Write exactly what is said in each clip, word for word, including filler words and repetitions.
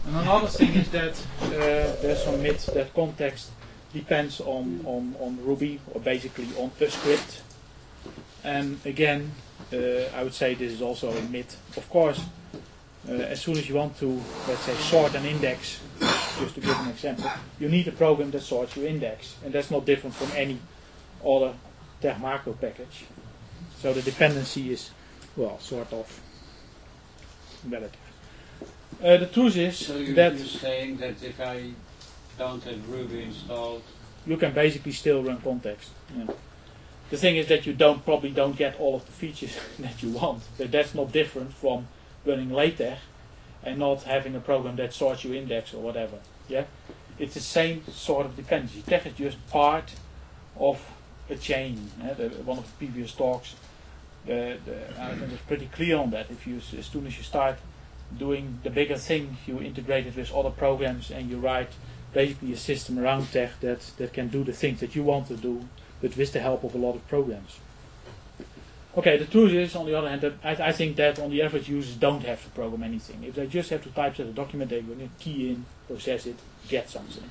And another thing is that uh, there's some myth that context depends on, on, on Ruby, or basically on a script. And again, uh, I would say this is also a myth. Of course, uh, as soon as you want to, let's say, sort an index, just to give an example, you need a program that sorts your index. And that's not different from any other Teg macro package. So the dependency is, well, sort of relative. Uh, the truth is so you're, that you're saying that if I don't have Ruby installed, you can basically still run context. Yeah. The thing is that you don't probably don't get all of the features that you want. But that's not different from running LaTeX and not having a program that sorts your index or whatever. Yeah, it's the same sort of dependency. Teg is just part of a chain. Yeah? The, one of the previous talks, the, the, I think was pretty clear on that. If you, as soon as you start doing the bigger thing, you integrate it with other programs and you write basically a system around Teg that, that can do the things that you want to do, but with the help of a lot of programs. Okay, the truth is, on the other hand, that I, I think that on the average users don't have to program anything. If they just have to typeset a document, they're going to key in, process it, get something.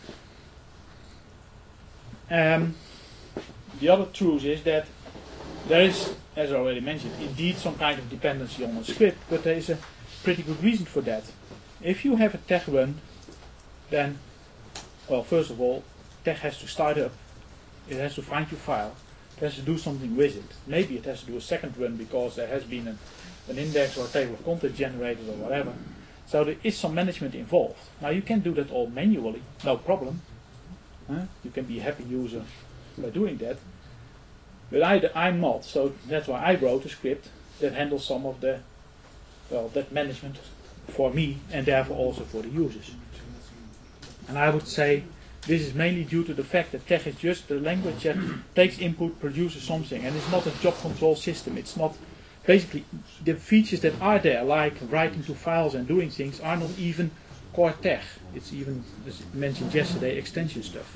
Um, the other truth is that there is, as I already mentioned, indeed some kind of dependency on a script, but there is a pretty good reason for that. If you have a Teg run, then, well, first of all, Teg has to start up. It has to find your file. It has to do something with it. Maybe it has to do a second run because there has been an, an index or a table of contents generated or whatever. So there is some management involved. Now you can do that all manually, no problem. Huh? You can be a happy user by doing that. But I, I'm not, so that's why I wrote a script that handles some of the, well, that management for me and therefore also for the users. And I would say this is mainly due to the fact that Teg is just the language that takes input, produces something, and it's not a job control system. It's not, basically, the features that are there, like writing to files and doing things, are not even core Teg. It's even, as mentioned yesterday, extension stuff.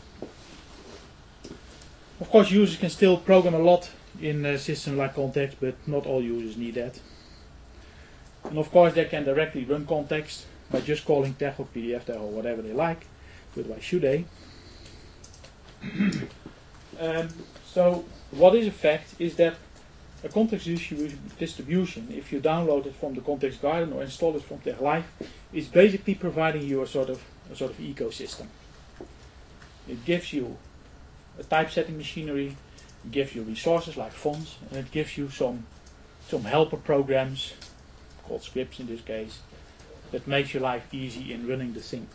Of course, users can still program a lot in a system like context, but not all users need that. And of course, they can directly run context by just calling Teg or P D F Teg or whatever they like. But why should they? um, so, what is a fact is that a context distribution, if you download it from the Context Garden or install it from Teg Live, is basically providing you a sort of a sort of ecosystem. It gives you a typesetting machinery, it gives you resources like fonts, and it gives you some some helper programs, called scripts in this case, that makes your life easy in running the thing.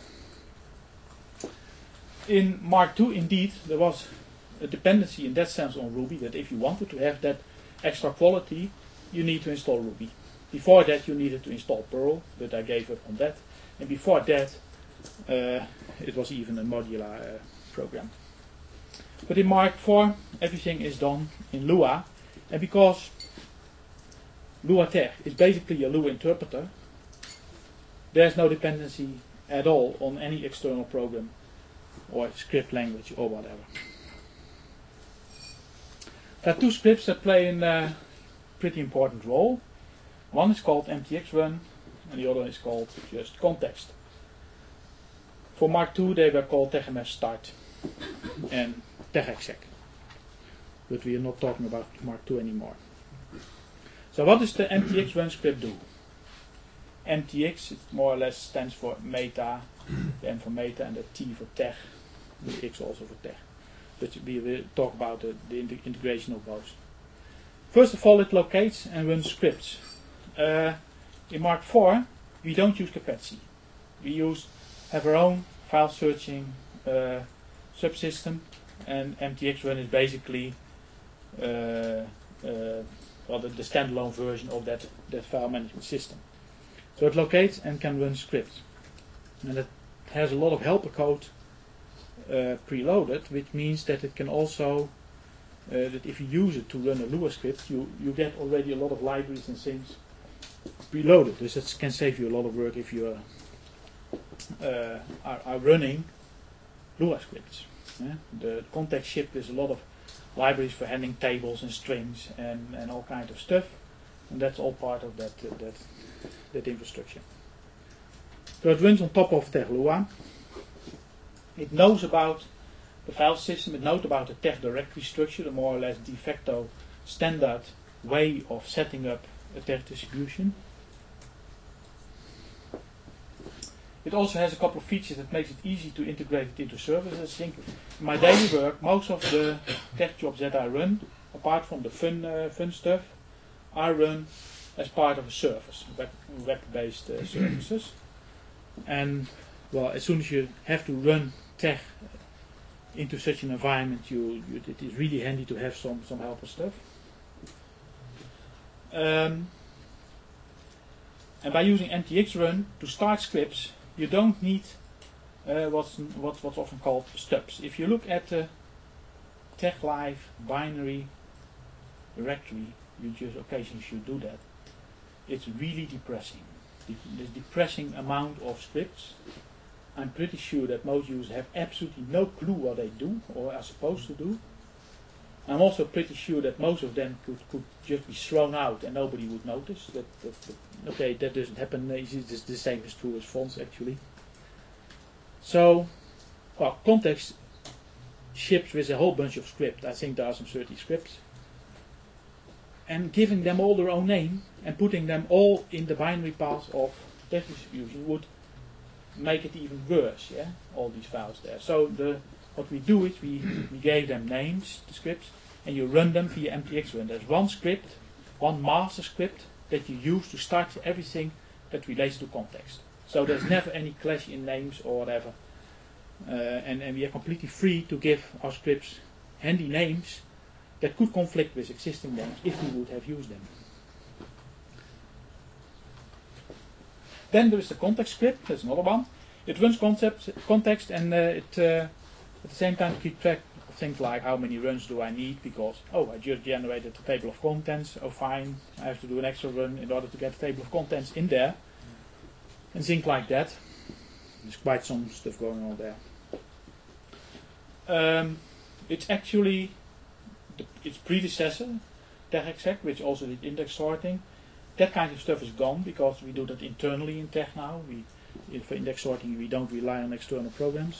In Mark two, indeed, there was a dependency in that sense on Ruby, that if you wanted to have that extra quality, you need to install Ruby. Before that, you needed to install Perl, but I gave up on that. And before that, uh, it was even a modular uh, program. But in Mark four, everything is done in Lua, and because Lua Teg is basically a Lua interpreter, there's no dependency at all on any external program or script language or whatever. There are two scripts that play a uh, pretty important role. One is called M T X run and the other is called just context. For Mark two they were called TegMS start and TegExec. But we are not talking about Mark two anymore. So what does the M T X run script do? M T X, it more or less stands for meta, the M for meta and the T for Teg, the X also for Teg. But we will talk about the, the integration of both. First of all, it locates and runs scripts. Uh, in Mark four, we don't use Capacity. We use have our own file searching uh, subsystem, and M T X run is basically uh, uh, well, the, the standalone version of that, that file management system. So it locates and can run scripts. And it has a lot of helper code uh, preloaded, which means that it can also, uh, that if you use it to run a Lua script, you, you get already a lot of libraries and things preloaded. This it can save you a lot of work if you are, uh, are, are running Lua scripts. Yeah? The context ship is a lot of libraries for handling tables and strings and, and all kinds of stuff. And that's all part of that, uh, that, that infrastructure. So it runs on top of Teglua. It knows about the file system, it knows about the tech directory structure, the more or less de facto standard way of setting up a tech distribution. It also has a couple of features that makes it easy to integrate it into services. I think in my daily work, most of the tech jobs that I run, apart from the fun, uh, fun stuff, I run as part of a service, web, web-based uh, services. And well, as soon as you have to run tech into such an environment, you, you it is really handy to have some some helper stuff. Um, and by using M T X Run to start scripts, you don't need uh, what's what's what's often called stubs. If you look at the TechLive binary directory, you just occasionally should do that. It's really depressing. This depressing amount of scripts. I'm pretty sure that most users have absolutely no clue what they do or are supposed to do. I'm also pretty sure that most of them could, could just be thrown out and nobody would notice. That, that, that okay, that doesn't happen. It's the same is true as fonts actually. So, well, context ships with a whole bunch of script. I think there are some thirty scripts. And giving them all their own name and putting them all in the binary path of text distribution would make it even worse, yeah, all these files there. So the what we do is we, we gave them names, the scripts, and you run them via M T X Run. There's one script, one master script that you use to start everything that relates to context. So there's never any clash in names or whatever. Uh, and, and we are completely free to give our scripts handy names that could conflict with existing names if we would have used them. Then there is the context script, that's another one. It runs concept, context and uh, it uh, at the same time keeps track of things like how many runs do I need because, oh, I just generated a table of contents, oh fine, I have to do an extra run in order to get the table of contents in there. And things like that. There's quite some stuff going on there. Um, it's actually the, its predecessor, TechExec, which also did index sorting. That kind of stuff is gone because we do that internally in Tech now. We, for index sorting, we don't rely on external programs.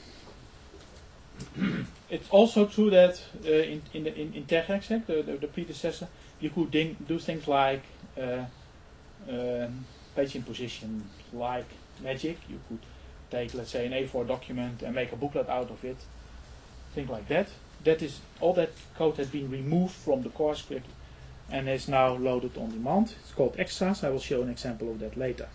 It's also true that uh, in, in, the, in, in TechExec, the, the, the predecessor, you could ding, do things like uh, uh, page imposition, like magic. You could take, let's say, an A four document and make a booklet out of it. Things like that. That is all that code has been removed from the core script and is now loaded on demand. It's called extras. I will show an example of that later.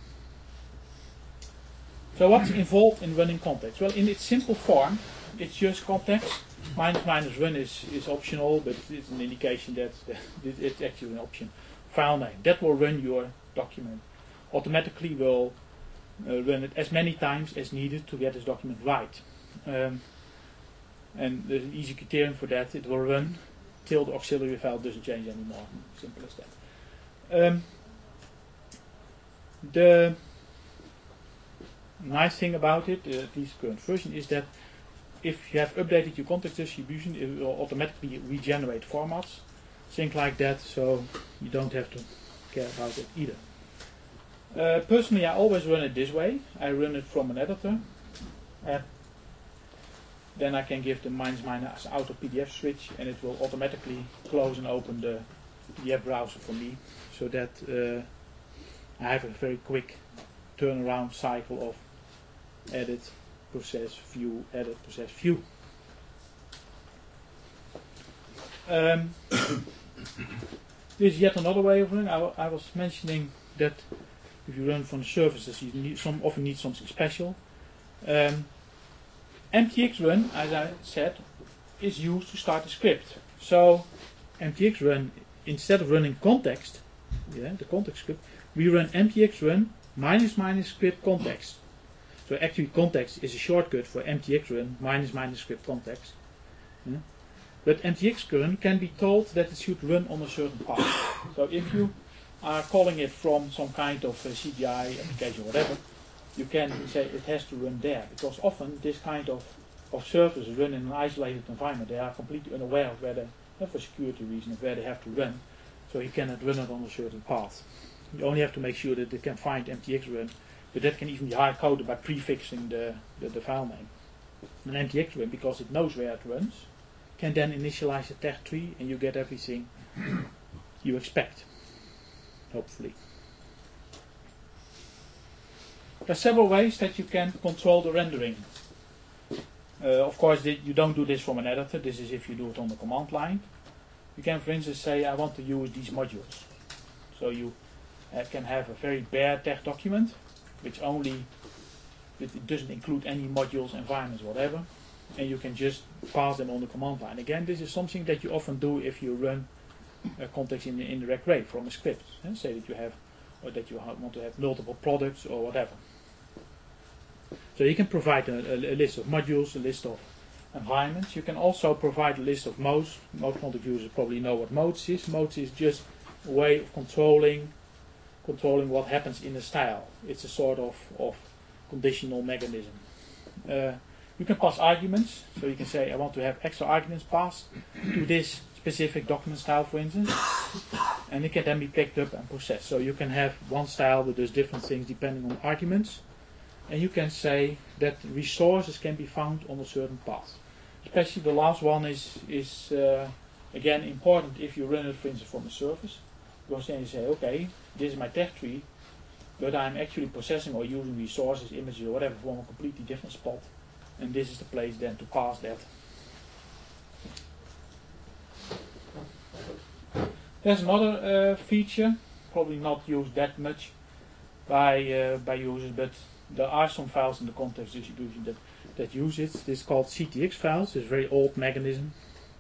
So what's involved in running context? Well, in its simple form, it's just context. Minus minus run is, is optional, but it's an indication that it's actually an option. File name. That will run your document. Automatically will uh, run it as many times as needed to get this document right. Um, and there's an easy criterion for that. It will run till the auxiliary file doesn't change anymore. Simple as that. Um, the nice thing about it, uh, at least current version, is that if you have updated your context distribution, it will automatically regenerate formats, things like that, so you don't have to care about it either. Uh, personally, I always run it this way. I run it from an editor. Uh, then I can give the minus minus auto P D F switch and it will automatically close and open the P D F browser for me, so that uh, I have a very quick turnaround cycle of edit, process, view, edit, process, view. Um, this is yet another way of running. I, I was mentioning that if you run from the services, you need some, often need something special. Um, M T X Run, as I said, is used to start a script. So M T X Run, instead of running context, yeah, the context script, we run M T X Run minus minus script context. So actually context is a shortcut for M T X Run minus minus script context. Yeah. But M T X Run can be told that it should run on a certain path. So if you are calling it from some kind of uh, C G I application or whatever, you can say it has to run there, because often this kind of, of services run in an isolated environment. They are completely unaware of where they, uh, for security reasons, where they have to run. So you cannot run it on a certain path. You only have to make sure that it can find M T X run, but that can even be hard-coded by prefixing the, the, the file name. An M T X run, because it knows where it runs, can then initialize a test tree and you get everything you expect, hopefully. There are several ways that you can control the rendering. Uh, of course, you don't do this from an editor. This is if you do it on the command line. You can, for instance, say, I want to use these modules. So you uh, can have a very bare text document, which only, it doesn't include any modules, environments, whatever. And you can just pass them on the command line. Again, this is something that you often do if you run a context in the indirect way from a script. Eh? Say that you have, or that you ha want to have multiple products or whatever. So you can provide a, a, a list of modules, a list of environments. You can also provide a list of modes. Most context users probably know what modes is. Modes is just a way of controlling controlling what happens in a style. It's a sort of, of conditional mechanism. Uh, you can pass arguments. So you can say, I want to have extra arguments passed to this specific document style, for instance. And it can then be picked up and processed. So you can have one style that does different things depending on arguments. And you can say that resources can be found on a certain path. Especially the last one is, is uh, again important if you run it, for instance, from a service. Because then you say, okay, this is my text tree, but I'm actually processing or using resources, images, or whatever from a completely different spot. And this is the place then to pass that. There's another uh, feature, probably not used that much by uh, by users, but there are some files in the context distribution that, that use it. This is called C T X files. It's a very old mechanism.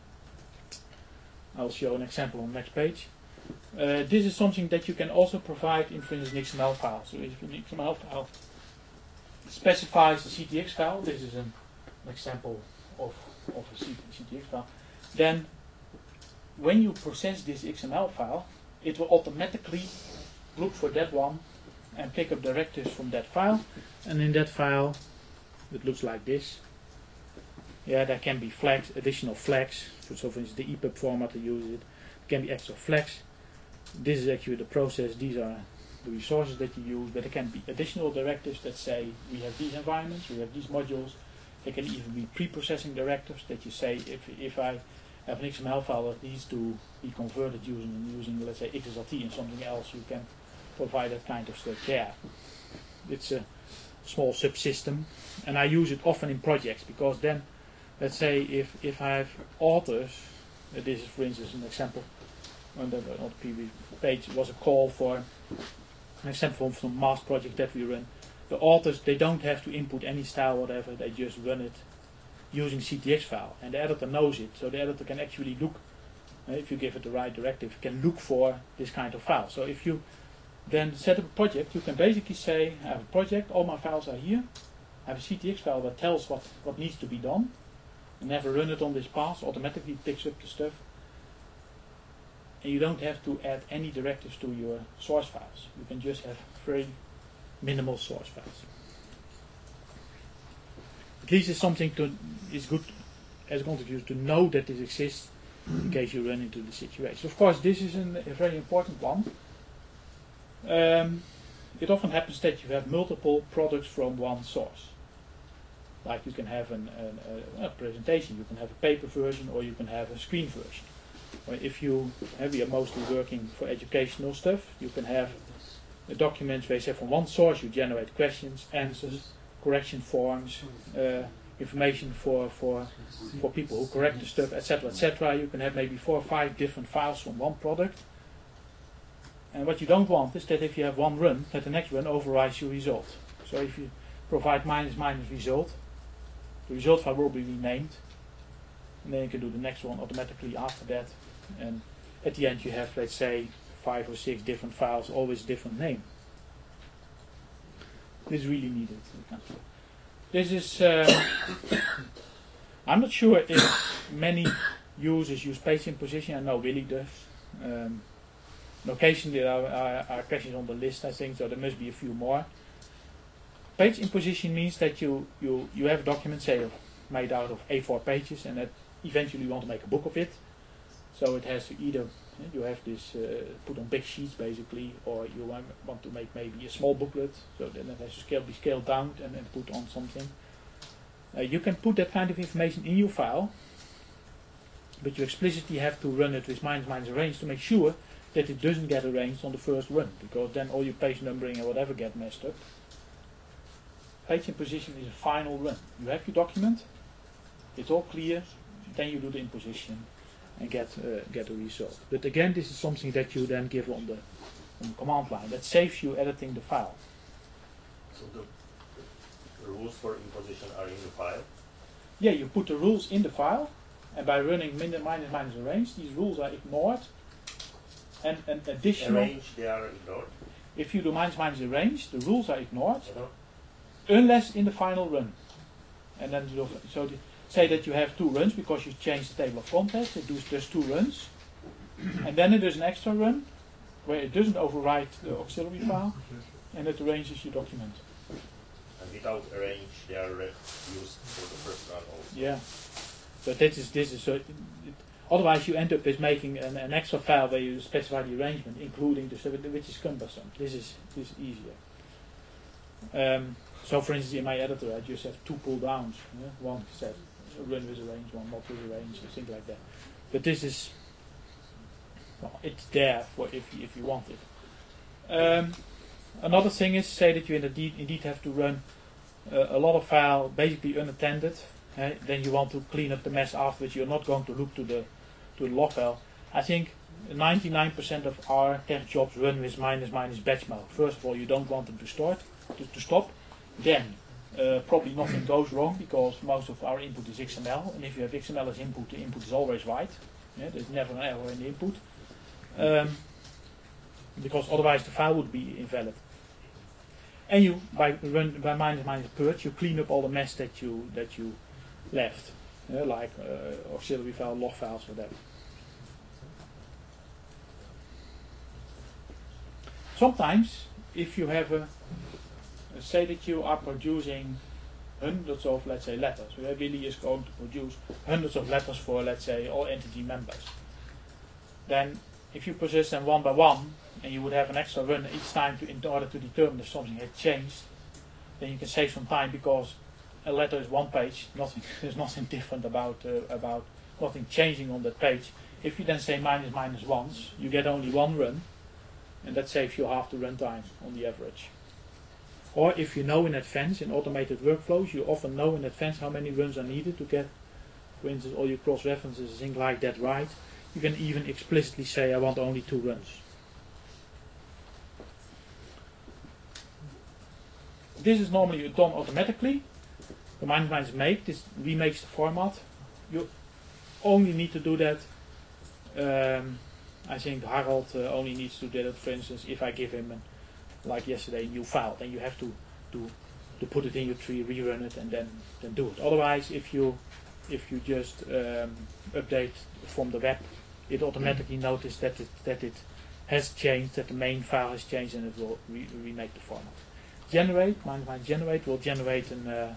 I'll show an example on the next page. Uh, this is something that you can also provide in, for instance, an X M L file. So if an X M L file specifies a C T X file, this is an, an example of, of a C T X file, then when you process this X M L file, it will automatically look for that one and pick up directives from that file. And in that file, it looks like this. Yeah, there can be flags, additional flags. So for instance, the E P U B format to use it. There can be extra flags. This is actually the process. These are the resources that you use. But there can be additional directives that say we have these environments, we have these modules. There can even be pre-processing directives that you say if if I have an X M L file that needs to be converted using using let's say X S L T and something else, you can provide that kind of stuff there. It's a small subsystem, and I use it often in projects because then, let's say if if I have authors, uh, this is for instance an example on the, on the previous page, was a call for an example from a mass project that we run. The authors, they don't have to input any style whatever, they just run it using C T X file, and the editor knows it, so the editor can actually look, uh, if you give it the right directive, can look for this kind of file. So if you then set up a project, you can basically say, I have a project, all my files are here, I have a C T X file that tells what, what needs to be done, and never run it on this path, automatically picks up the stuff, and you don't have to add any directives to your source files. You can just have very minimal source files. At least it's something to, is good as a context user to know that this exists in case you run into the situation. Of course, this is an, a very important one. Um, it often happens that you have multiple products from one source. Like you can have an, an, a, a presentation, you can have a paper version, or you can have a screen version. Or if you, uh, we are mostly working for educational stuff, you can have a document where you say from one source you generate questions, answers, correction forms, uh, information for, for, for people who correct the stuff, et cetera, et cetera. You can have maybe four or five different files from one product. And what you don't want is that if you have one run, that the next run overrides your result. So if you provide minus minus result, the result file will be renamed, and then you can do the next one automatically after that. And at the end you have, let's say, five or six different files, always different name. This is really needed. This is, uh, I'm not sure if many users use page imposition. I know Willy does. Um, and occasionally there are, are, are questions on the list, I think, so there must be a few more. Page imposition means that you, you, you have a document, say, made out of A four pages, and that eventually you want to make a book of it. So it has to either You have this uh, put on big sheets basically, or you want, want to make maybe a small booklet, so then it has to scale, be scaled down and then put on something. Uh, you can put that kind of information in your file, but you explicitly have to run it with minus minus arrange to make sure that it doesn't get arranged on the first run, because then all your page numbering and whatever get messed up. Page in position is a final run. You have your document, it's all clear, then you do the imposition and get uh, get a result. But again, this is something that you then give on the on the command line. That saves you editing the file. So the, the rules for imposition are in the file? Yeah, you put the rules in the file, and by running min minus minus arrange, these rules are ignored. And an additional Arrange, they are ignored? If you do minus minus arrange, the rules are ignored, Uh-huh. unless in the final run. And then you so the, say that you have two runs because you change the table of contents. It does, does two runs, and then it does an extra run where it doesn't overwrite the auxiliary file, and it arranges your document. And without arrange, they are re- used for the first run also. Yeah, but this is this is so. It, it, otherwise, you end up with making an, an extra file where you specify the arrangement, including the sub, which is cumbersome. This is this is easier. Um, so, for instance, in my editor, I just have two pull downs. Yeah? One says run with arrange, one not with arrange, and things like that. But this is, well, it's there for if you, if you want it. Um, another thing is, say that you indeed indeed have to run uh, a lot of file basically unattended. Uh, then you want to clean up the mess afterwards. You're not going to look to the to the log file. I think ninety-nine percent of our tech jobs run with minus minus batch mode. First of all, you don't want them to start to, to stop. Then uh, probably nothing goes wrong because most of our input is X M L, and if you have X M L as input, the input is always right. Yeah, there's never an error in the input, um, because otherwise the file would be invalid. And you by run by minus minus purge, you clean up all the mess that you that you left, yeah, like uh, auxiliary file, log files, whatever. Sometimes, if you have a say that you are producing hundreds of, let's say, letters. So Willy is going to produce hundreds of letters for, let's say, all entity members. Then, if you process them one by one, and you would have an extra run each time to, in order to determine if something had changed, then you can save some time because a letter is one page. Nothing, there's nothing different about uh, about nothing changing on that page. If you then say minus minus once, you get only one run, and that saves you half the run time on the average. Or if you know in advance, in automated workflows, you often know in advance how many runs are needed to get, for instance, all your cross-references, things like that right. You can even explicitly say, I want only two runs. This is normally done automatically. The minus minus make, this remakes the format. You only need to do that. Um, I think Harold uh, only needs to do that, for instance, if I give him an like yesterday, new file, then you have to, to to put it in your tree, rerun it, and then then do it. Otherwise, if you if you just um, update from the web, it automatically notices that it that it has changed, that the main file has changed, and it will re remake the format. Generate, minus minus generate will generate an uh,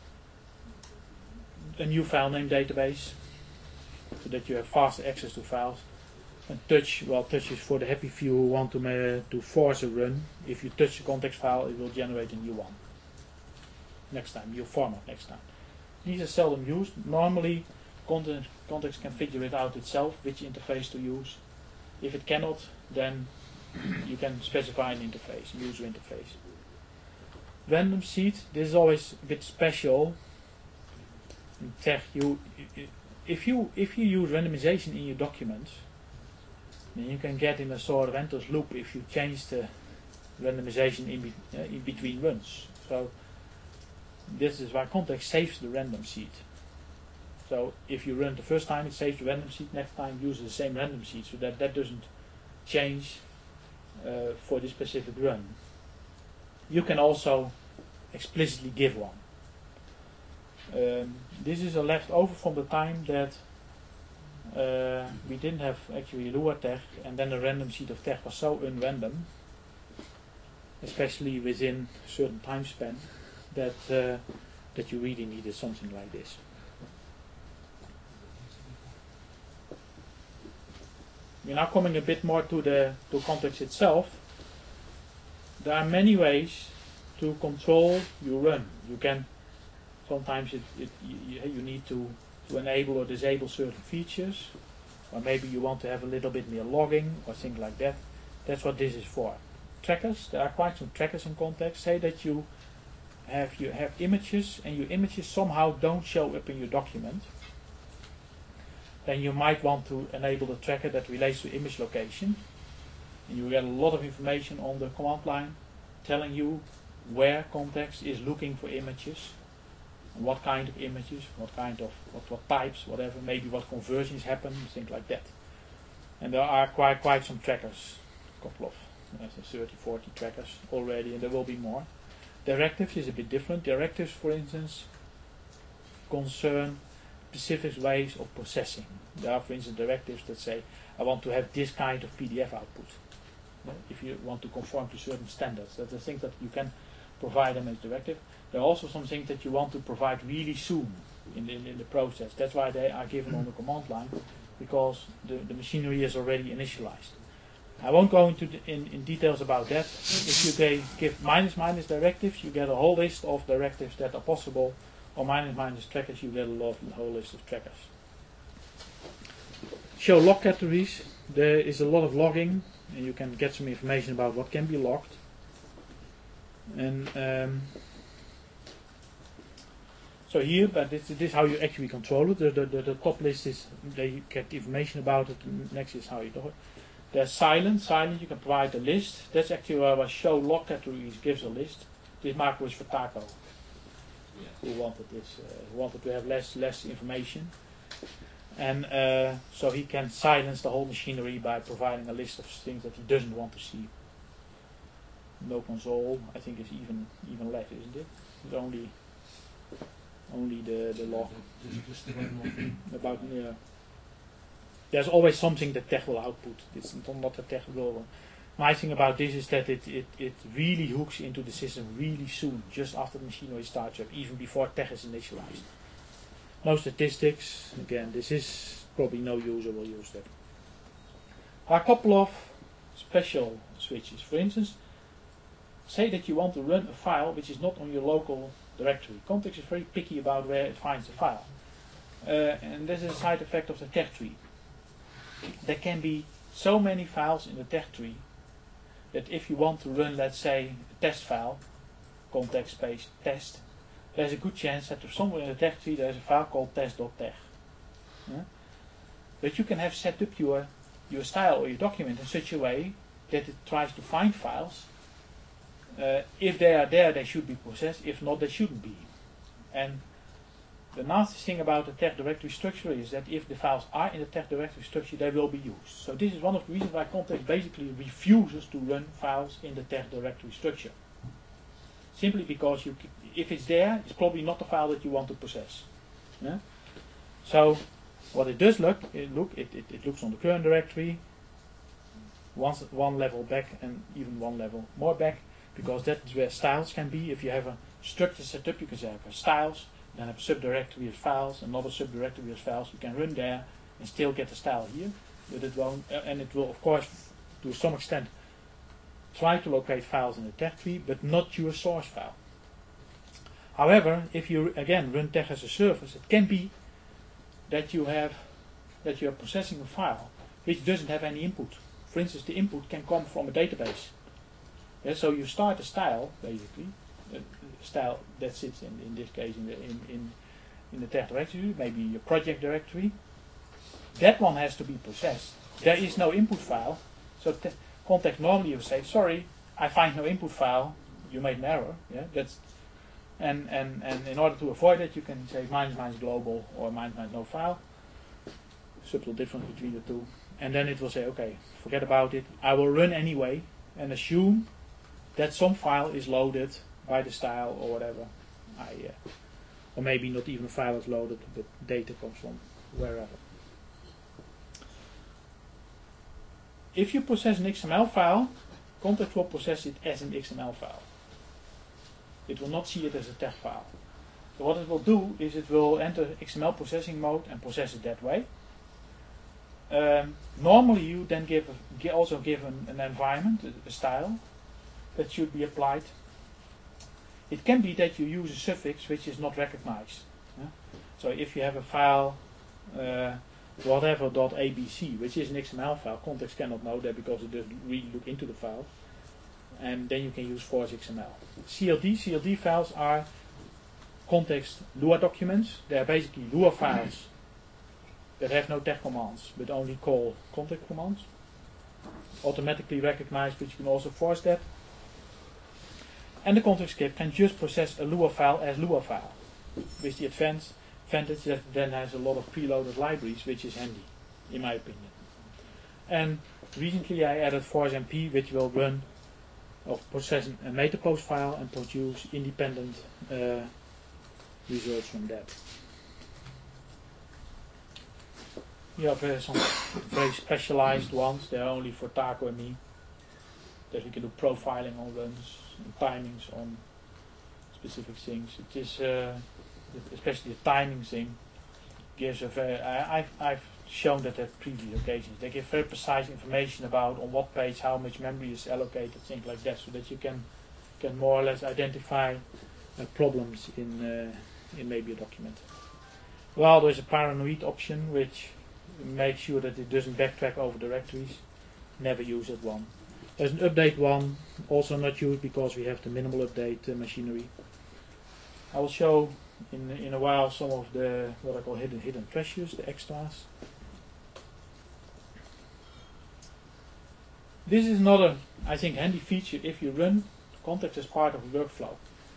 a new file name database, so that you have faster access to files. And touch, well, touch is for the happy few who want to uh, to force a run. If you touch the context file, it will generate a new one. Next time, new format next time. These are seldom used. Normally, content, context can figure it out itself, which interface to use. If it cannot, then you can specify an interface, user interface. Random seed, this is always a bit special. In Tech, you, if you if you use randomization in your documents, then you can get in a sort of endless loop if you change the randomization in, be, uh, in between runs. So this is why context saves the random seed. So if you run the first time, it saves the random seed. Next time, uses the same random seed, so that that doesn't change uh, for this specific run. You can also explicitly give one. Um, this is a leftover from the time that Uh, we didn't have actually Lua Tech, and then the random seed of Tech was so unrandom, especially within a certain time span, that uh, that you really needed something like this. we're now coming a bit more to the to context itself. There are many ways to control your run. You can sometimes it, it you, you need to, to enable or disable certain features, or maybe you want to have a little bit more logging or things like that. That's what this is for. Trackers, there are quite some trackers in context. Say that you have you have images and your images somehow don't show up in your document. Then you might want to enable the tracker that relates to image location. And you get a lot of information on the command line telling you where context is looking for images, and what kind of images, what kind of what, what types, whatever, maybe what conversions happen, things like that. And there are quite quite some trackers, a couple of uh, thirty, forty trackers already, and there will be more. Directives is a bit different. Directives, for instance, concern specific ways of processing. There are, for instance, directives that say, I want to have this kind of P D F output. Uh, if you want to conform to certain standards, that's the things that you can provide them as directive. There are also some things that you want to provide really soon in the, in the process. That's why they are given on the command line, because the, the machinery is already initialized. I won't go into the, in, in details about that. If you g give minus minus directives, you get a whole list of directives that are possible, or minus minus trackers, you get a, lot, a whole list of trackers. Show log categories. There is a lot of logging, and you can get some information about what can be logged. And um, so here, but this, this is how you actually control it. The, the, the, the top list is, they get information about it. And next is how you do it. There's silent. Silent, you can provide a list. That's actually where show log categories gives a list. This marker was for Taco, yeah, who wanted this, uh, who wanted to have less less information. And uh, so he can silence the whole machinery by providing a list of things that he doesn't want to see. No console, I think, is even even less, isn't it? It's only only the the log. About yeah. There's always something that tech will output. It's not that tech will. Nice thing about this is that it, it it really hooks into the system really soon, just after the machinery starts up, even before tech is initialized. No statistics. Again, this is probably no user will use that. There are a couple of special switches. For instance, say that you want to run a file which is not on your local directory. Context is very picky about where it finds the file. Uh, and this is a side effect of the tech tree. There can be so many files in the tech tree that if you want to run, let's say, a test file, context space test, there's a good chance that somewhere in the tech tree there's a file called test.tech. Yeah? But you can have set up your, your style or your document in such a way that it tries to find files. Uh, if they are there, they should be processed. If not, they shouldn't be. And the nasty thing about the tech directory structure is that if the files are in the tech directory structure, they will be used. So this is one of the reasons why Context basically refuses to run files in the tech directory structure. Simply because you, if it's there, it's probably not the file that you want to process. Yeah? So what it does look, it, look it, it, it looks on the current directory, once, one level back and even one level more back, because that's where styles can be. If you have a structure set up, you can say I have styles, then have a subdirectory of files, another subdirectory of files. You can run there and still get the style here, but it won't, uh, and it will of course to some extent try to locate files in the tech tree, but not your source file. However, if you again run tech as a service, it can be that you have that you are processing a file which doesn't have any input. For instance, the input can come from a database. Yeah, so you start a style basically. A style that sits in, in this case in the in, in, in the tech directory, maybe your project directory. That one has to be processed. There is no input file, so Context normally will say, sorry, I find no input file, you made an error. Yeah, that's and, and, and in order to avoid it, you can say minus minus global or minus minus no file. Subtle difference between the two. And then it will say, okay, forget about it. I will run anyway and assume that some file is loaded by the style or whatever. I, uh, or maybe not even a file is loaded, but data comes from wherever. If you process an X M L file, Context will process it as an X M L file. It will not see it as a text file. So what it will do is it will enter X M L processing mode and process it that way. Um, normally you then give a, gi- also give an, an environment, a, a style that should be applied. It can be that you use a suffix which is not recognized. Yeah? So if you have a file uh, whatever.abc, which is an X M L file, context cannot know that because it doesn't really look into the file, and then you can use force X M L. C L D, C L D files are context Lua documents. They are basically Lua files that have no tag commands, but only call context commands. Automatically recognized, but you can also force that. And the context script can just process a Lua file as Lua file, with the advance, advantage that it then has a lot of preloaded libraries, which is handy, in my opinion. And recently I added force M P, which will run of processing a Metapose file and produce independent uh, results from that. You have uh, some very specialized ones. They are only for Taco and me. That we can do profiling on runs and timings on specific things. It is uh, especially the timing thing gives a very. I, I've I've shown that at previous occasions. They give very precise information about on what page how much memory is allocated, things like that, so that you can can more or less identify uh, problems in uh, in maybe a document. Well, there's a paranoid option which makes sure that it doesn't backtrack over directories. Never use that one. There's an update one, also not used because we have the minimal update uh, machinery. I will show in in a while some of the what I call hidden hidden treasures, the extras. This is another, I think, handy feature if you run context as part of a workflow.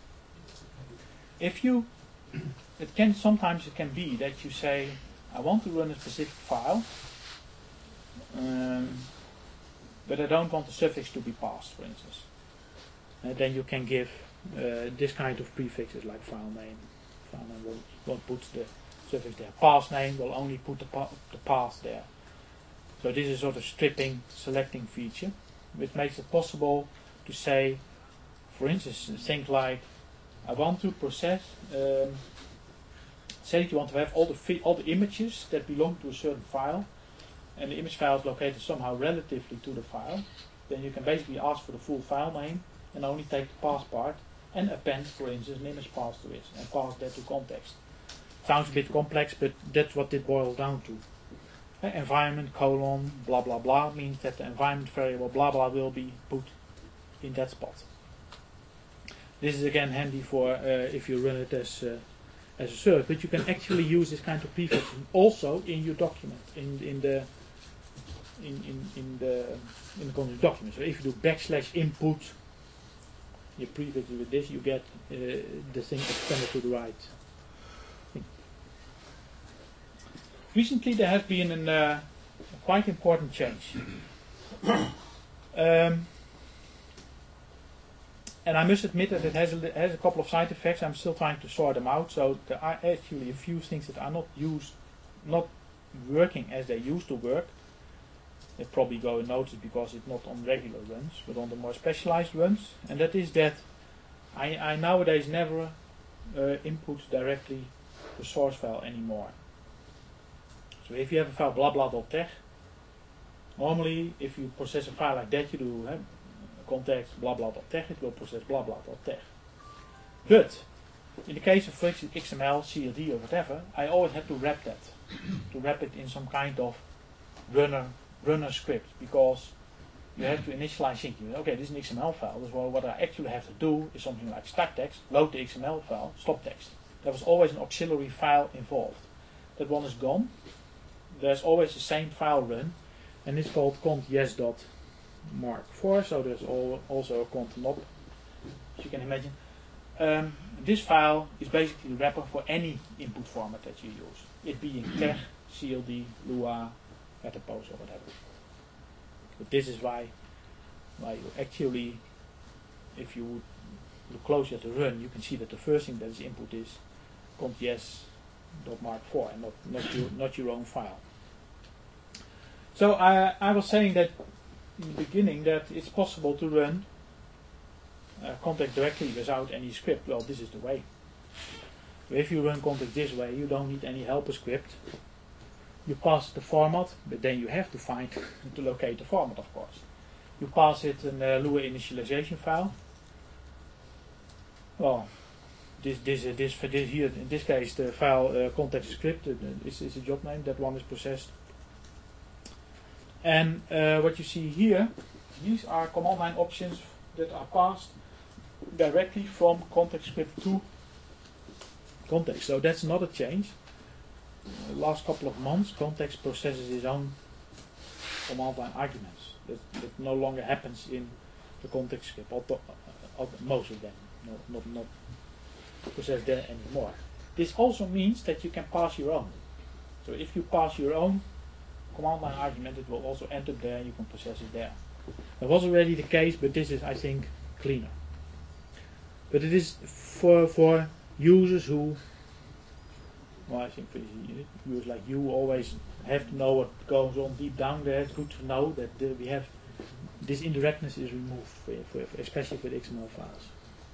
If you, it can sometimes it can be that you say, I want to run a specific file, um, but I don't want the suffix to be passed, for instance. And then you can give uh, this kind of prefixes like file name. File name won't, won't put the suffix there. Path name will only put the, pa the path there. So this is sort of stripping, selecting feature, which makes it possible to say, for instance, things like, I want to process, um, say that you want to have all the fi all the images that belong to a certain file, and the image file is located somehow relatively to the file. Then you can basically ask for the full file name and only take the path part and append, for instance, an image path to it and pass that to context. Sounds a bit complex, but that's what it boils down to. Uh, environment colon blah blah blah means that the environment variable blah blah will be put in that spot. This is again handy for uh, if you run it as uh, as a search, but you can actually use this kind of prefix also in your document, in in the in in, in the in the context document. So if you do backslash input, you prefix it with this, you get uh, the thing extended to the right. Recently there has been an, uh, a quite important change. um, and I must admit that it has a, has a couple of side effects. I'm still trying to sort them out. So there are actually a few things that are not used, not working as they used to work. They probably go unnoticed because it's not on regular runs, but on the more specialized runs. And that is that I, I nowadays never uh, input directly the source file anymore. So if you have a file blah blah.teg, normally if you process a file like that, you do uh, context blah blah.teg, it will process blah blah.teg. But in the case of, for instance, X M L, C L D or whatever, I always have to wrap that, to wrap it in some kind of runner runner script, because you have to initialize thinking, okay, this is an X M L file, so what I actually have to do is something like start text, load the X M L file, stop text. There was always an auxiliary file involved. That one is gone. There's always the same file run, and it's called cont yes.mark four, so there's all, also a cont nop, as you can imagine. Um, this file is basically the wrapper for any input format that you use, it being teg, C L D, Lua, Metapose or whatever. But this is why, why you actually, if you would look closer at the run, you can see that the first thing that is input is cont yes.mark four and not, not, your, not your own file. So I, I was saying that in the beginning that it's possible to run uh, context directly without any script. Well, this is the way. So if you run context this way, you don't need any helper script. you pass the format, but then you have to find to locate the format, of course. You pass it an uh, Lua initialization file. Well, this this uh, this for this here in this case the file uh, context script uh, is is a job name. That one is processed. And uh, what you see here, these are command line options that are passed directly from context script to context. So that's not a change. The last couple of months, context processes its own command line arguments. That, that no longer happens in the context script. Although, uh, most of them, no, not not processed there anymore. This also means that you can pass your own. So if you pass your own command line argument, it will also end up there and you can process it there. That was already the case, but this is, I think, cleaner. But it is for for users who, well, I think for users like you always have to know what goes on deep down there. It's good to know that uh, we have this indirectness is removed, for, for, for especially for the X M L files.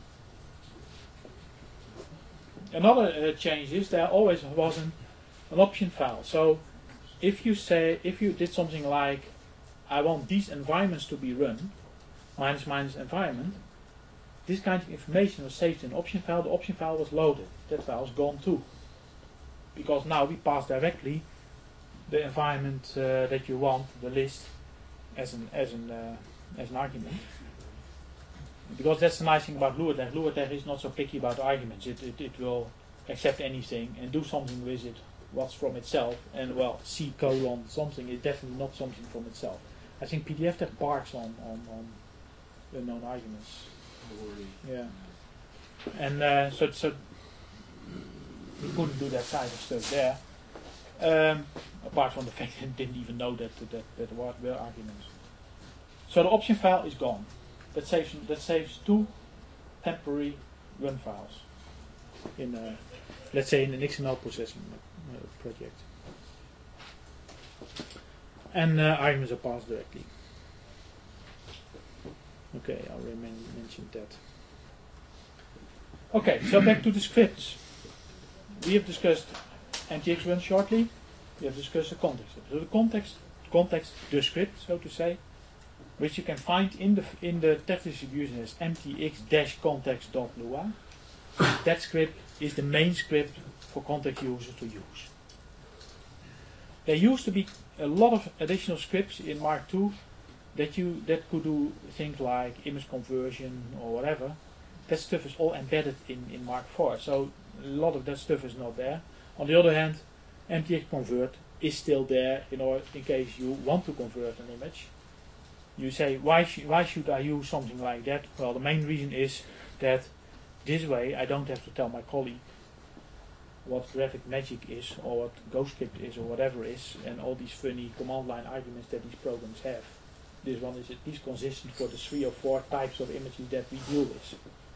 Another uh, change is there always was an, an option file. So if you say, if you did something like, I want these environments to be run, minus minus environment, this kind of information was saved in an option file. The option file was loaded. That file is gone too. Because now we pass directly the environment uh, that you want, the list, as an as an uh, as an argument. Because that's the nice thing about LuaTag. LuaTag is not so picky about arguments. It, it it will accept anything and do something with it, what's from itself. And well, C colon something is definitely not something from itself. I think P D F tag barks on on on unknown arguments. Yeah. And uh, so so we couldn't do that kind of stuff there. Um, apart from the fact that I didn't even know that that that were, were arguments. So the option file is gone. That saves that saves two temporary run files in uh, let's say in an X M L processing uh, project. And uh, arguments are passed directly. Okay, I already men mentioned that. Okay, so back to the scripts. We have discussed M T X run shortly. We have discussed the context. So the context, context, the script, so to say, which you can find in the in the text distribution as mtx-context.lua. That script is the main script for context users to use. There used to be a lot of additional scripts in Mark two that you that could do things like image conversion or whatever. That stuff is all embedded in, in Mark four, so a lot of that stuff is not there. On the other hand, M T X convert is still there in order in case you want to convert an image. You say, why, sh why should I use something like that? Well, the main reason is that this way I don't have to tell my colleague what graphic magic is or what GhostScript is or whatever is, and all these funny command line arguments that these programs have. This one is at least consistent for the three or four types of images that we deal with.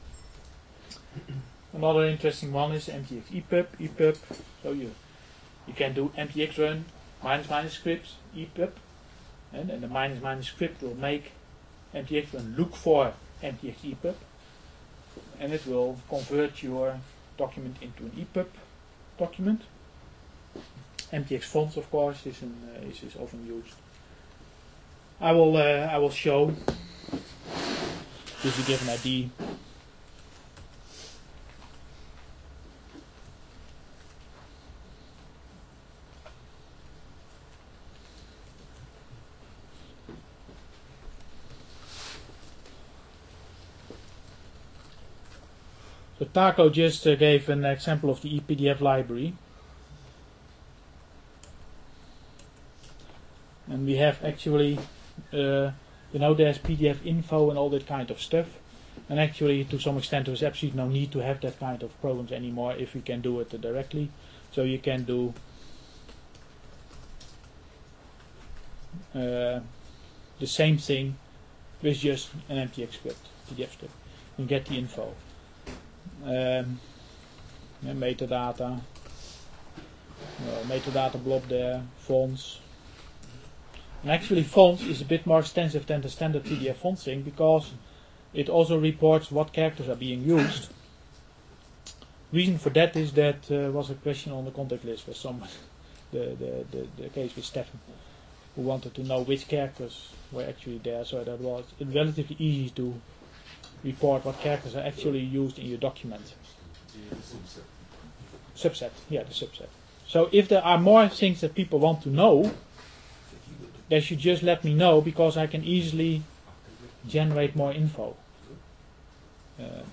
Another interesting one is M T X E P U B. E P U B, so you you can do M T X run minus minus scripts E P U B, and, and the minus minus script will make M T X run look for M T X E P U B, and it will convert your document into an E P U B document. M T X fonts, of course, is an, uh, is, is often used. I will uh, I will show just to give an idea. So Taco just uh, gave an example of the E P D F library. And we have actually, uh, you know, there's P D F info and all that kind of stuff. And actually, to some extent, there's absolutely no need to have that kind of programs anymore if you can do it uh, directly. So you can do uh, the same thing with just an M T X script, P D F script. You get the info. Um, yeah, metadata, well, metadata blob there, fonts. And actually fonts is a bit more extensive than the standard P D F font thing because it also reports what characters are being used. Reason for that is that uh, was a question on the contact list where someone the, the, the, the case with Stefan, who wanted to know which characters were actually there, so that was relatively easy to report what characters are actually used in your document. The subset. Subset, yeah, the subset. So if there are more things that people want to know, they should just let me know, because I can easily generate more info. Uh,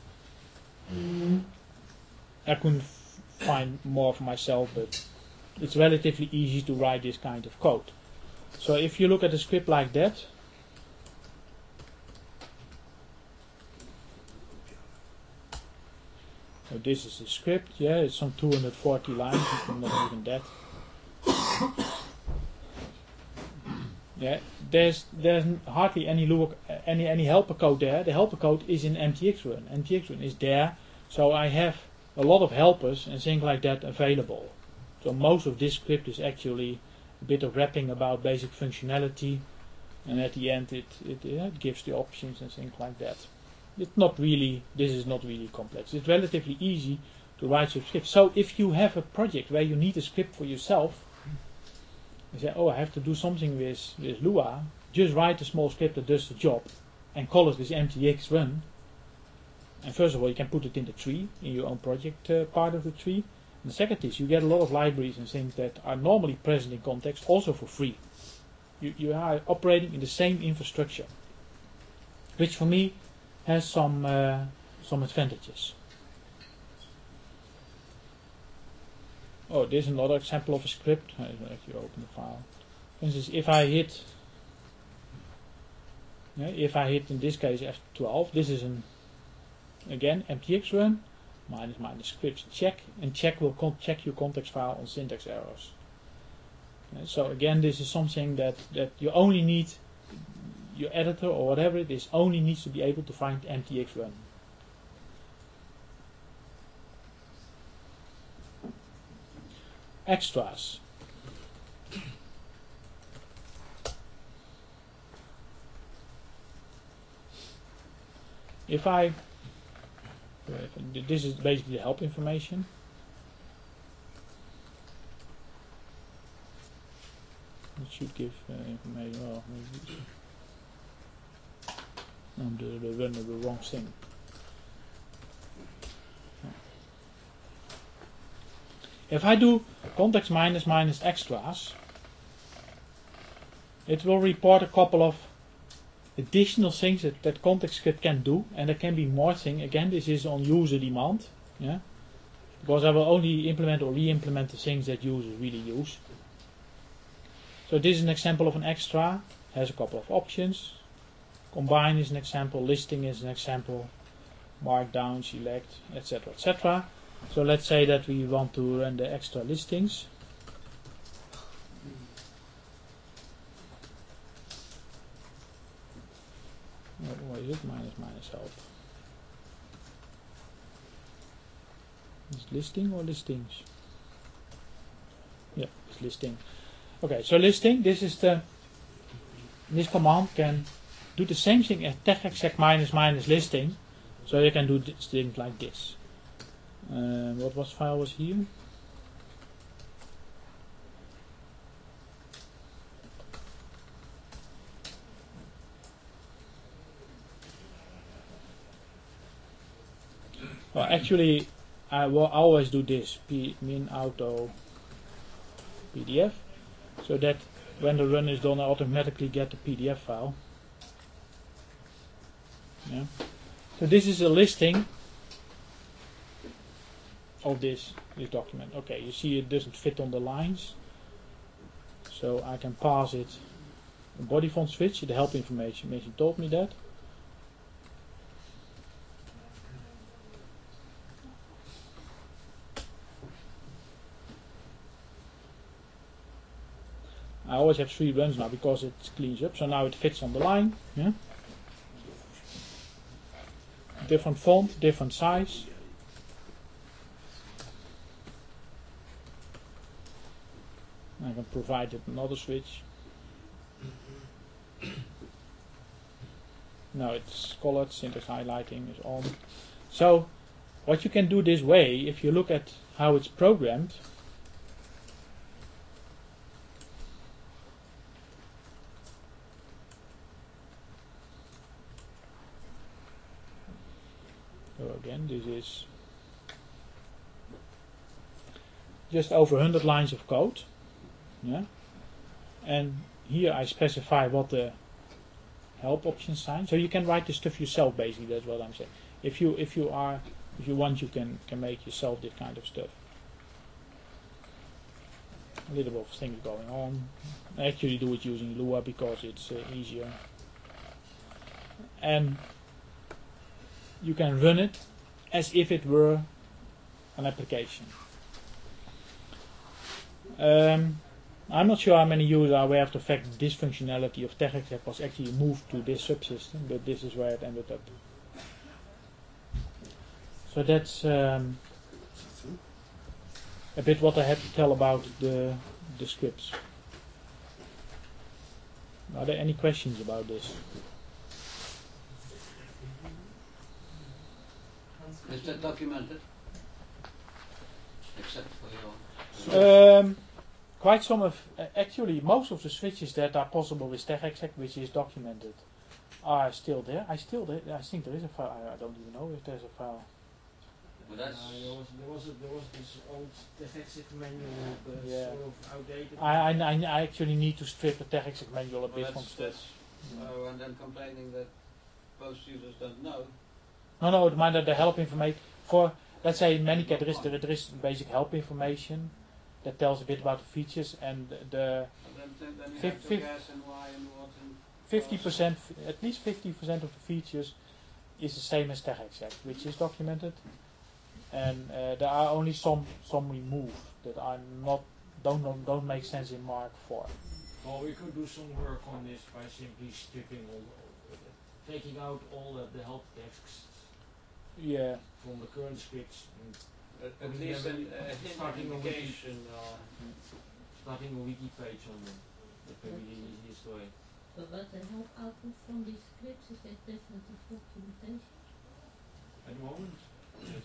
I couldn't f find more for myself, but it's relatively easy to write this kind of code. So if you look at a script like that, so this is the script, yeah, it's some two hundred forty lines, not even that. Yeah, there's there's hardly any look, any any helper code there. The helper code is in M T X Run. M T X Run is there, so I have a lot of helpers and things like that available. So most of this script is actually a bit of wrapping about basic functionality, and at the end it it, yeah, it gives the options and things like that. It's not really, this is not really complex. It's relatively easy to write some scripts. So if you have a project where you need a script for yourself, you say, oh, I have to do something with, with Lua, just write a small script that does the job and call it with M T X Run. And first of all, you can put it in the tree, in your own project uh, part of the tree. And the second is, you get a lot of libraries and things that are normally present in context, also for free. You, you are operating in the same infrastructure, which for me has some, uh, some advantages. Oh, there's another example of a script. If you open the file, for instance, if I hit, yeah, if I hit in this case F twelve, this is an again M T X Run minus minus scripts check, and check will con check your context file on syntax errors. Yeah, so again, this is something that that you only need, your editor or whatever it is only needs to be able to find M T X Run. Extras. If I, if this is basically the help information. It should give uh, information. Well, I'm the, the runner the wrong thing. If I do context minus minus extras, it will report a couple of additional things that that context script can do, and there can be more things. Again, this is on user demand, yeah, because I will only implement or re-implement the things that users really use. So this is an example of an extra. Has a couple of options. Combine is an example. Listing is an example. Markdown, select, et cetera, et cetera. So let's say that we want to run the extra listings. What is it? Minus minus help. Is it listing or listings? Yeah, it's listing. Okay, so listing. This is the. This command can do the same thing as tegexec minus minus listing. So you can do things like this. Uh, what was file was here? Well, actually, I will always do this: p min auto P D F, so that when the run is done, I automatically get the P D F file. Yeah. So this is a listing of this this document. Okay, you see it doesn't fit on the lines, so I can pass it a body font switch. The help information information told me that. I always have three runs now because it cleans up, so now it fits on the line. Yeah. Different font, different size. I can provide it another switch. Now it's colored, syntax highlighting is on. So what you can do this way, if you look at how it's programmed, again, this is just over one hundred lines of code. Yeah, and here I specify what the help options sign. So you can write this stuff yourself. Basically, that's what I'm saying. If you if you are if you want, you can can make yourself this kind of stuff. A little bit of things going on. I actually do it using Lua because it's uh, easier. And you can run it as if it were an application. Um, I'm not sure how many users are aware of the fact that this functionality of TechExec was actually moved to this subsystem, but this is where it ended up. So that's um, a bit what I had to tell about the, the scripts. Are there any questions about this? Is that documented? Except for your... Um, quite some of, uh, actually most of the switches that are possible with TechExec, which is documented, are still there. I still there. I think there is a file. I, I don't even know if there's a file. Well, that's... Uh, there was there was a, there was this old TechExec manual, but Yeah. sort of outdated. I, I, I actually need to strip the TechExec manual a Well, bit from that's, stuff. that's, uh, and then complaining that most users don't know. No, no, it might the help information for, let's say in Manychat there is there, there is basic help information that tells a bit about the features, and the And then, then, then you Fif- have to fif- guess and why and what and... fifty percent, at least fifty percent of the features is the same as TechExec, which is documented, and uh, there are only some some removed that are not don't don't, don't make sense in Mark four. Well, we could do some work on this by simply stripping all, taking out all the, the help texts Yeah. from the current scripts and At, at Putting least them an, in- a hint starting a wiki. indication. Uh, starting a wiki page on them. That may be the easiest way. But what the help output from these scripts is that definitely documentation. At the moment, yes.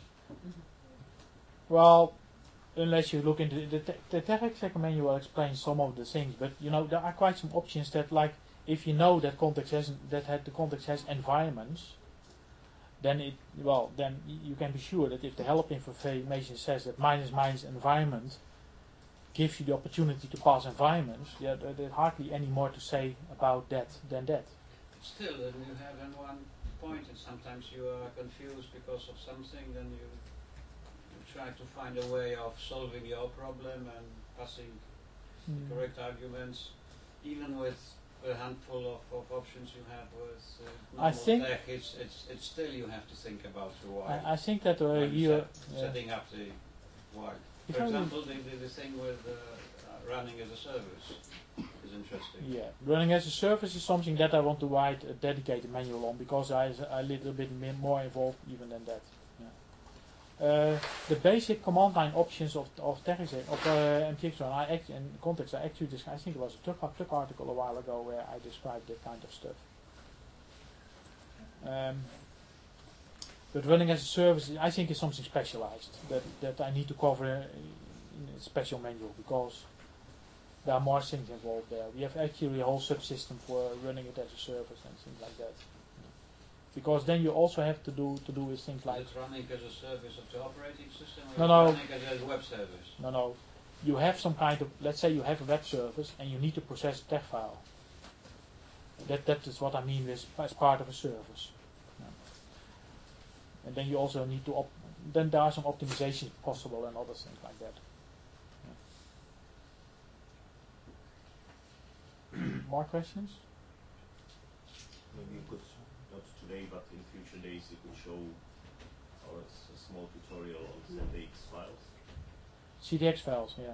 Well, unless you look into the the, the TechExec manual explains some of the things, but you know there are quite some options that, like, if you know that context has that had the context has environments, then it well then y- you can be sure that if the help information says that minus minus environment gives you the opportunity to pass environments, yeah, there, there's hardly any more to say about that than that. still, then you have in one point and sometimes you are confused because of something, then you, you try to find a way of solving your problem and passing Mm. correct arguments, even with a handful of, of options you have with uh, I normal think- tech, it's, it's, it's still you have to think about the why. I, I think that uh, when here. set- yeah. setting up the why. If For I would- example, the, the, the thing with uh, uh, running as a service is interesting. Yeah, running as a service is something that I want to write a dedicated manual on because I is a little bit mi- more involved even than that. Yeah. Uh, the basic command line options of of TechExec of uh, M T X one, I act in context. I actually descri- I think it was a Tuck, Tuck article a while ago where I described that kind of stuff. Um, but running as a service, I think, is something specialized that that I need to cover in a special manual because there are more things involved there. We have actually a whole subsystem for running it as a service and things like that. Because then you also have to do to do with things like Is it running as a service of the operating system or No, is no. it running as a web service? no no, you have some kind of, let's say you have a web service and you need to process a text file. That that is what I mean with as part of a service. Yeah. And then you also need to op- then there are some optimizations possible and other things like that. Yeah. More questions? Maybe you could, not today, but in future days, you could show or a, s- a small tutorial on Z D X files. C D X files, yeah.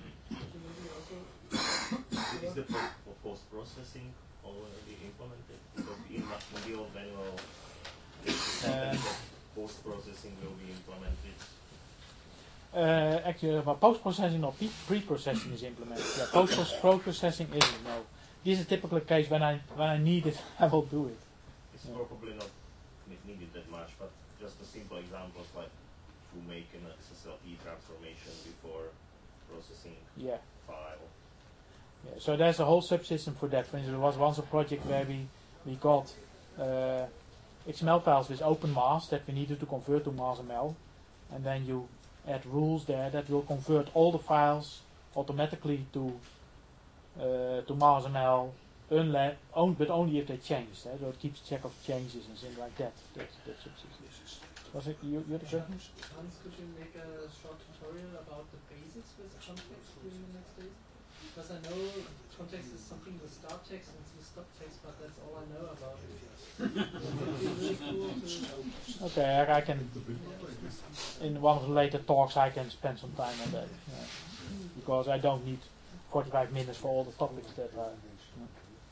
Is the po- po- post-processing already implemented? Because in, ma- in the old manual, it said Um, that post-processing will be implemented. Uh, actually, well, post-processing or pre- pre-processing is implemented. Yeah, post-processing isn't. No, this is typically the case when I when I need it, I will do it. It's Yeah. probably not ne- needed that much, but just a simple examples like to make an S S L E transformation before processing Yeah, file. yeah. So there's a whole subsystem for that. For instance, there was once a project where we we got uh, X M L files with open mask that we needed to convert to MarsML, and then you add rules there that will convert all the files automatically to uh, to MarsML, unless, on, but only if they change. Eh? So it keeps track of changes and things like that. That that's subsistence. Was it you? You had a question? Hans, could you make a short tutorial about the basics with context during the next days? Because I know context is something with start text and with stop text, but that's all I know about it. It would be really cool to Okay, I, I can. In one of the later talks, I can spend some time on that, yeah. Because I don't need forty-five minutes for all the topics that are. Yeah.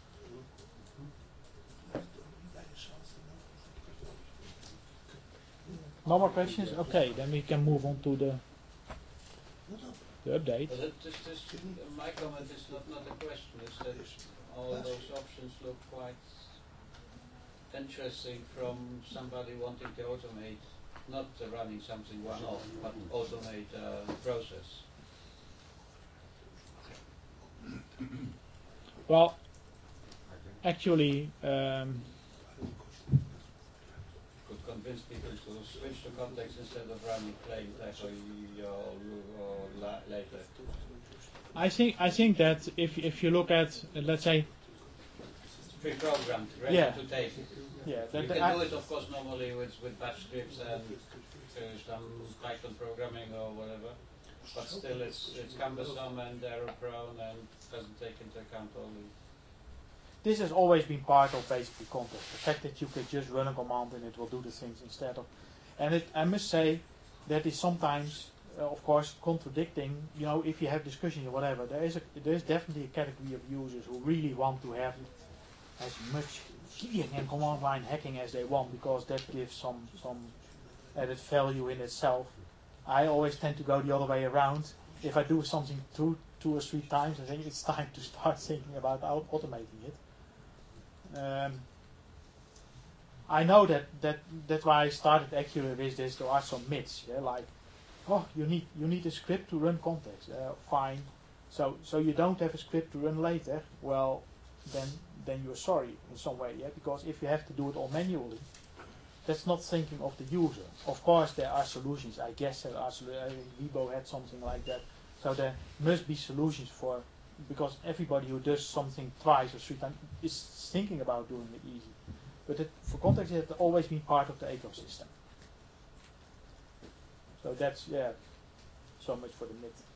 No more questions? Okay, then we can move on to the, the update. But it just, just, uh, my comment is not, not a question, is that all those options look quite interesting from somebody wanting to automate, not uh, running something one-off, but automate a uh, process. Well, actually, um, Could convince people to switch to context instead of running plain text or, or, or la later. I think I think that if if you look at uh, let's say Pre-programmed, ready Yeah. to take it. yeah You that, can I, do it, of course, normally with, with batch scripts and uh, some Python programming or whatever, but still it's it's cumbersome and error prone and doesn't take into account all the. this has always been part of basically context. The fact that you can just run a command and it will do the things instead of, and it, I must say that is sometimes, uh, of course, contradicting. You know, if you have discussions or whatever, there is a there is definitely a category of users who really want to have as much clearing and command line hacking as they want because that gives some some added value in itself. I always tend to go the other way around. If I do something two two or three times, I think it's time to start thinking about au- automating it. Um, I know that, that that's why I started actually with this. There are some myths, yeah, like, oh, you need you need a script to run context. Uh, fine, so so you don't have a script to run later. Well, then then you're sorry in some way, yeah, because if you have to do it all manually, that's not thinking of the user. Of course, there are solutions. I guess there are. Solu- I think Vibo had something like that. So there must be solutions for. Because everybody who does something twice or three times is thinking about doing it easy. But it, for context, it has always been part of the ecosystem. So that's, yeah, so much for the myth.